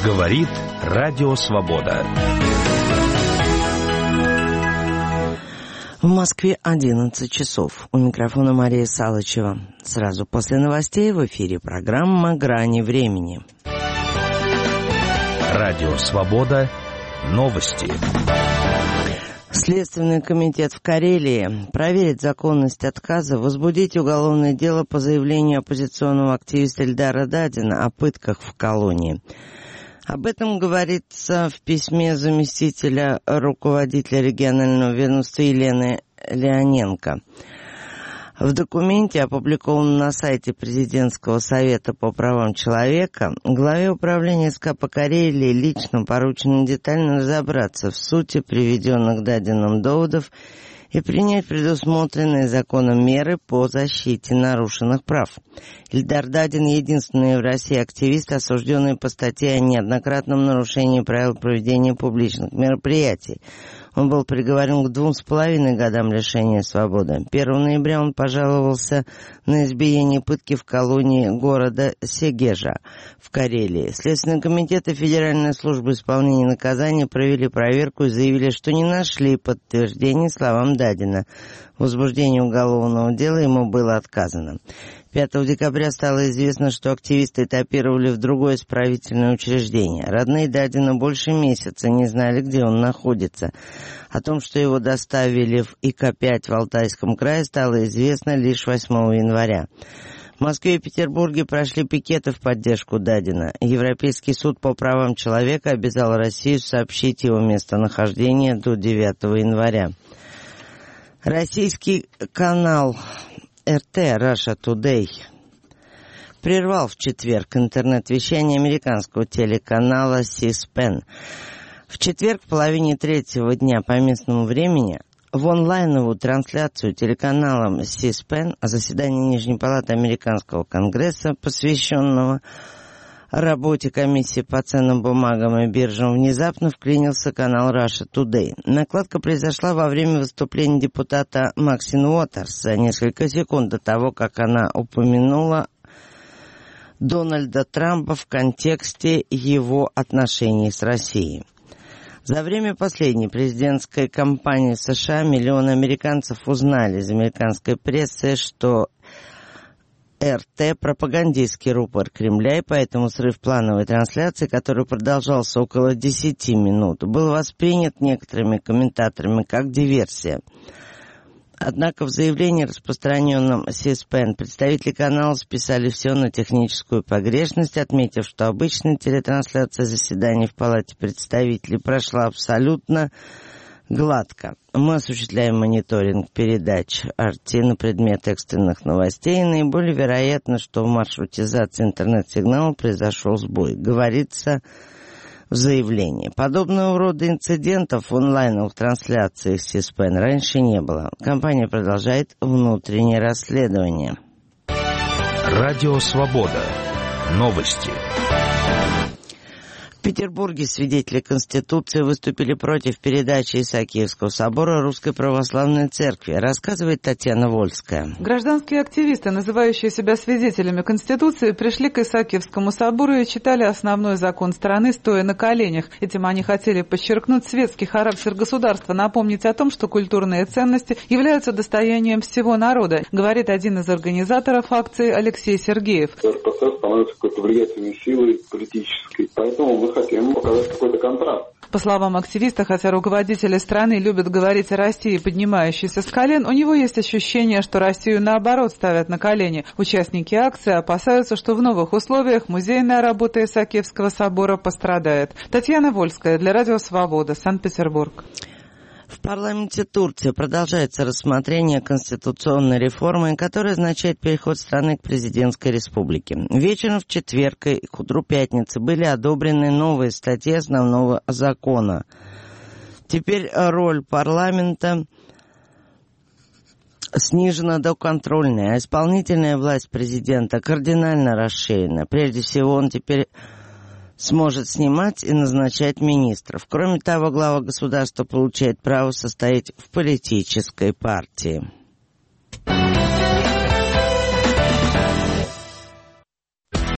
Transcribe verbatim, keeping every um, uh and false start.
Говорит Радио Свобода. В Москве одиннадцать часов. У микрофона Мария Салычева. Сразу после новостей в эфире программа «Грани времени». Радио Свобода. Новости. Следственный комитет в Карелии проверит законность отказа возбудить уголовное дело по заявлению оппозиционного активиста Эльдара Дадина о пытках в колонии. Об этом говорится в письме заместителя руководителя регионального ведомства Елены Леоненко. В документе, опубликованном на сайте Президентского совета по правам человека, главе управления СК по Карелии лично поручено детально разобраться в сути приведенных Дадином доводов и принять предусмотренные законом меры по защите нарушенных прав. Эльдар Дадин — единственный в России активист, осужденный по статье о неоднократном нарушении правил проведения публичных мероприятий. Он был приговорен к двум с половиной годам лишения свободы. первого ноября он пожаловался на избиение и пытки в колонии города Сегежа в Карелии. Следственный комитет и Федеральная служба исполнения наказания провели проверку и заявили, что не нашли подтверждений словам Дадина. В возбуждении уголовного дела ему было отказано. пятого декабря стало известно, что активисты этапировали в другое исправительное учреждение. Родные Дадина больше месяца не знали, где он находится. О том, что его доставили в И К пять в Алтайском крае, стало известно лишь восьмого января. В Москве и Петербурге прошли пикеты в поддержку Дадина. Европейский суд по правам человека обязал Россию сообщить его местонахождение до девятого января. Российский канал Эр Тэ Russia Today прервал в четверг интернет-вещание американско телеканала Си-Спен. В четверг в половине третьего дня по местному времени в онлайновую трансляцию телеканалом Си-Спен о заседании Нижней палаты Американского конгресса, посвященного работе комиссии по ценным бумагам и биржам, внезапно вклинился канал Russia Today. Накладка произошла во время выступления депутата Максин Уотерс за несколько секунд до того, как она упомянула Дональда Трампа в контексте его отношений с Россией. За время последней президентской кампании в США миллионы американцев узнали из американской прессы, что Эр Тэ – пропагандистский рупор Кремля, и поэтому срыв плановой трансляции, который продолжался около десяти минут, был воспринят некоторыми комментаторами как диверсия. Однако в заявлении, распространенном Си-Спен, представители канала списали все на техническую погрешность, отметив, что обычная телетрансляция заседаний в Палате представителей прошла абсолютно гладко. Мы осуществляем мониторинг передач Эр Тэ на предмет экстренных новостей, и наиболее вероятно, что в маршрутизации интернет-сигнала произошел сбой, говорится в заявлении. Подобного рода инцидентов в онлайновых трансляциях Си-Спен раньше не было. Компания продолжает внутреннее расследование. Радио Свобода. Новости. В Петербурге свидетели Конституции выступили против передачи Исаакиевского собора Русской Православной Церкви, рассказывает Татьяна Вольская. Гражданские активисты, называющие себя свидетелями Конституции, пришли к Исаакиевскому собору и читали основной закон страны, стоя на коленях. Этим они хотели подчеркнуть светский характер государства, напомнить о том, что культурные ценности являются достоянием всего народа, говорит один из организаторов акции Алексей Сергеев. эр пэ эс становится какой-то влиятельной силой политической, поэтому мы хотим показать какой-то контраст. По словам активиста, хотя руководители страны любят говорить о России, поднимающейся с колен, у него есть ощущение, что Россию наоборот ставят на колени. Участники акции опасаются, что в новых условиях музейная работа Исаакиевского собора пострадает. Татьяна Вольская для Радио Свобода, Санкт-Петербург. В парламенте Турции продолжается рассмотрение конституционной реформы, которая означает переход страны к президентской республике. Вечером в четверг и к утру пятницы были одобрены новые статьи основного закона. Теперь роль парламента снижена до контрольной, а исполнительная власть президента кардинально расширена. Прежде всего, он теперь сможет снимать и назначать министров. Кроме того, глава государства получает право состоять в политической партии.